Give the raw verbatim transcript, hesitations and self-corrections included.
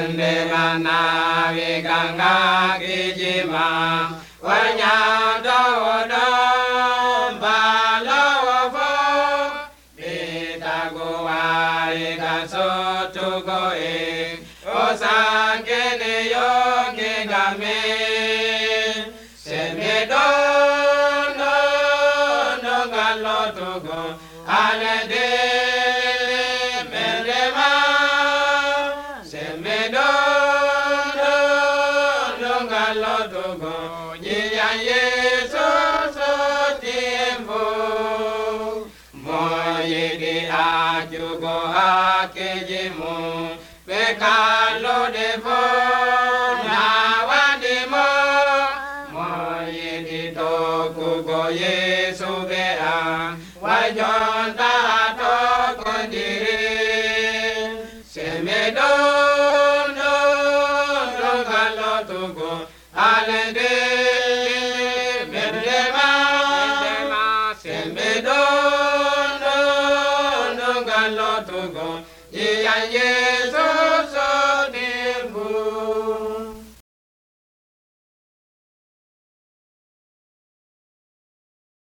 de mana vi ganga kijima wanya do do ba lo fo bita go wari ga so tu go e o san ke ne yo ke ga me se me do no no ga lo tu go ale de Pekalo de fo na wadimo moye di to kugo Yesu bea wajon ta to kondiri se me do do do galo tugo ale de merdema se me do do do galo tugo ya ye